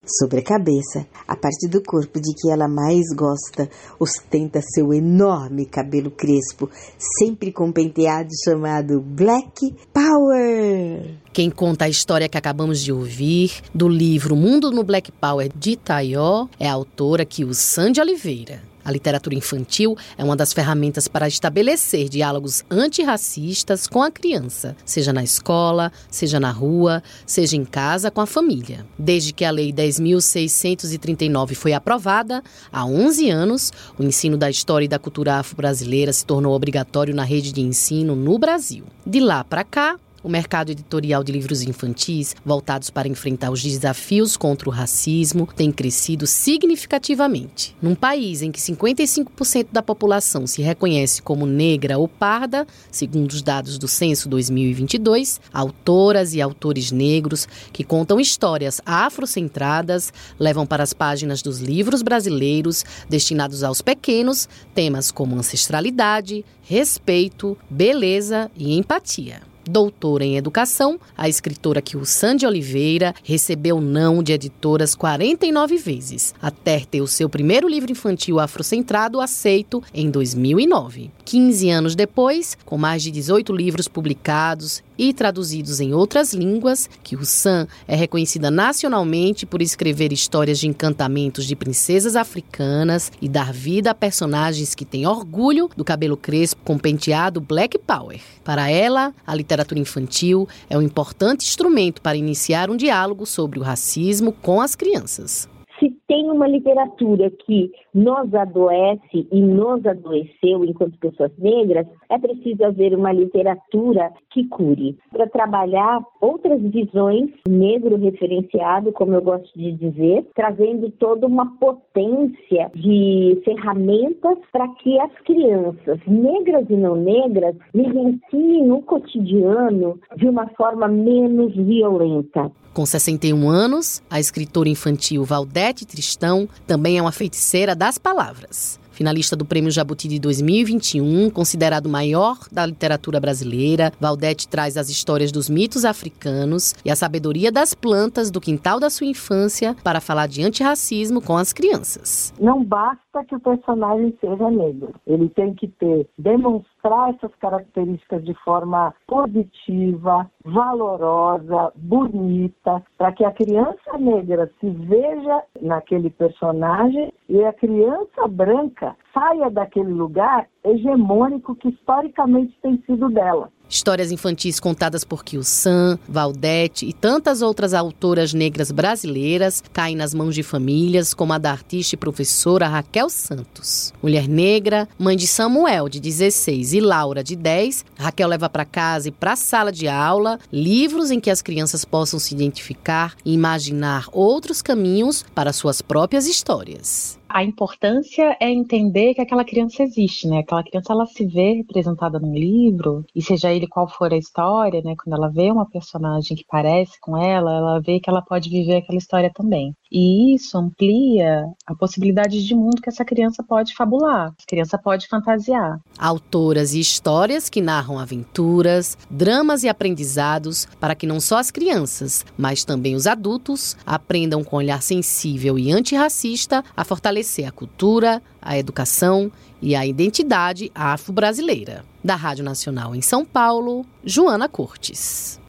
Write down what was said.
Sobre a cabeça, a parte do corpo de que ela mais gosta, ostenta seu enorme cabelo crespo, sempre com penteado chamado Black Power. Quem conta a história que acabamos de ouvir, do livro Mundo no Black Power de Taió, é a autora Kyu-san de Oliveira. A literatura infantil é uma das ferramentas para estabelecer diálogos antirracistas com a criança, seja na escola, seja na rua, seja em casa com a família. Desde que a Lei 10.639 foi aprovada, há 11 anos, o ensino da história e da cultura afro-brasileira se tornou obrigatório na rede de ensino no Brasil. De lá para cá, o mercado editorial de livros infantis, voltados para enfrentar os desafios contra o racismo, tem crescido significativamente. Num país em que 55% da população se reconhece como negra ou parda, segundo os dados do Censo 2022, autoras e autores negros que contam histórias afrocentradas levam para as páginas dos livros brasileiros destinados aos pequenos temas como ancestralidade, respeito, beleza e empatia. Doutora em educação, a escritora Kyu-san de Oliveira recebeu não de editoras 49 vezes, até ter o seu primeiro livro infantil afrocentrado aceito em 2009. 15 anos depois, com mais de 18 livros publicados e traduzidos em outras línguas, Kyu-san é reconhecida nacionalmente por escrever histórias de encantamentos de princesas africanas e dar vida a personagens que têm orgulho do cabelo crespo com penteado Black Power. Para ela, a literatura infantil é um importante instrumento para iniciar um diálogo sobre o racismo com as crianças. Se tem uma literatura que nos adoece e nos adoeceu enquanto pessoas negras, é preciso haver uma literatura que cure. Para trabalhar outras visões, negro referenciado, como eu gosto de dizer, trazendo toda uma potência de ferramentas para que as crianças, negras e não negras, vivenciem o cotidiano de uma forma menos violenta. Com 61 anos, a escritora infantil Valdete Tristão também é uma feiticeira das palavras. Finalista do Prêmio Jabuti de 2021, considerado o maior da literatura brasileira, Valdete traz as histórias dos mitos africanos e a sabedoria das plantas do quintal da sua infância para falar de antirracismo com as crianças. Não basta que o personagem seja negro. Ele tem que demonstrar essas características de forma positiva, valorosa, bonita, para que a criança negra se veja naquele personagem e a criança branca saia daquele lugar hegemônico que historicamente tem sido dela. Histórias infantis contadas por Kyu-san, Valdete e tantas outras autoras negras brasileiras caem nas mãos de famílias como a da artista e professora Raquel Santos. Mulher negra, mãe de Samuel, de 16, e Laura, de 10, Raquel leva para casa e para a sala de aula livros em que as crianças possam se identificar e imaginar outros caminhos para suas próprias histórias. A importância é entender que aquela criança existe, né? Aquela criança, ela se vê representada num livro, e seja ele qual for a história, né? Quando ela vê uma personagem que parece com ela vê que ela pode viver aquela história também. E isso amplia a possibilidade de mundo que essa criança pode fabular, a criança pode fantasiar. Autoras e histórias que narram aventuras, dramas e aprendizados para que não só as crianças, mas também os adultos aprendam com olhar sensível e antirracista a fortalecer a cultura, a educação e a identidade afro-brasileira. Da Rádio Nacional em São Paulo, Joana Cortes.